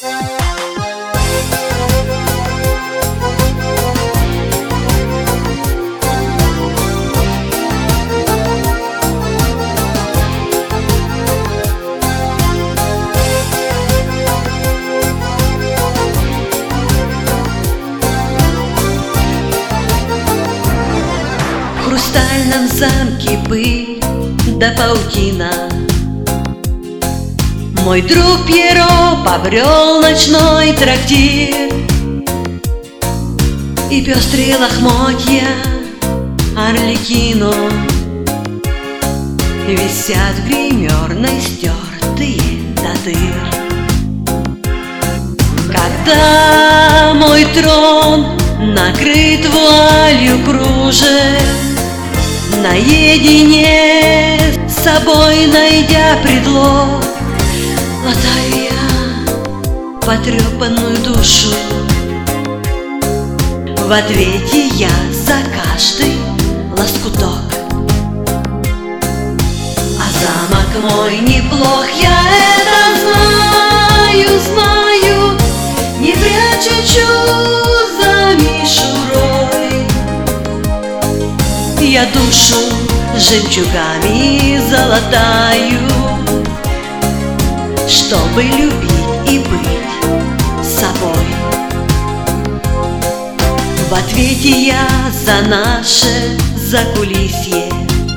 В хрустальном замке пыль да паутина. Мой друг Пьеро побрел ночной трактир, и пестрые лохмотья Арлекино висят в гримерной, стертые до дыр. Когда мой трон накрыт вуалью кружев, наедине с собой найдя предлог, латаю я потрепанную душу. В ответе я за каждый лоскуток. А замок мой неплох, я это знаю, знаю, не пряча за мишурой. Я душу жемчугами золотаю, чтобы любить и быть собой. В ответе я за наше закулисье,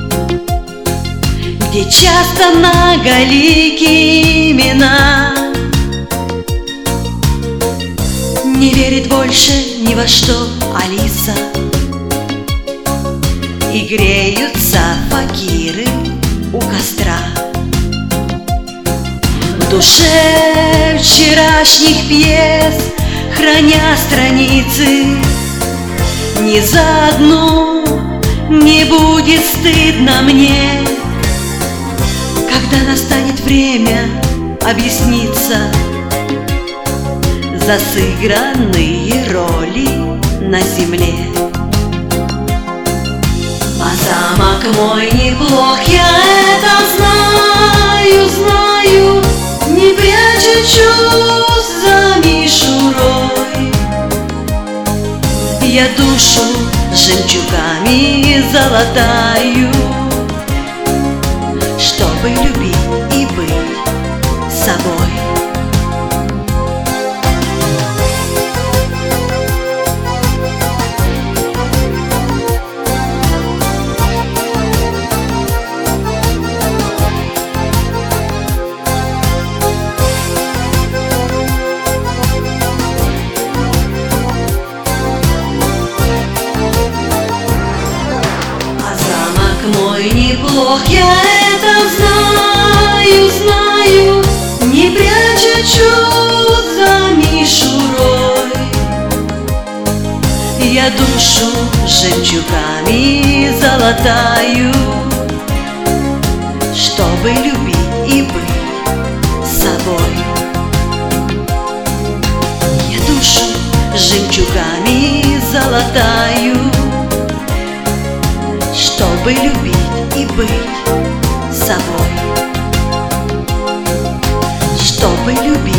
где часто многоликие имена. Не верит больше ни во что Алиса, и греются факиры у костра. В душе вчерашних пьес, храня страницы, ни за одну не будет стыдно мне, когда настанет время объясниться за сыгранные роли на земле. А замок мой неплох, я это знаю, знаю, не пряча чувств за мишурой. Я душу жемчугами золотаю, чтобы любить и быть собой. Мой неплох, я это знаю, знаю, не пряча чувств за мишурой. Я душу жемчугами золотаю, чтобы любить и быть собой. Я душу жемчугами золотаю, чтобы любить и быть собой. Чтобы любить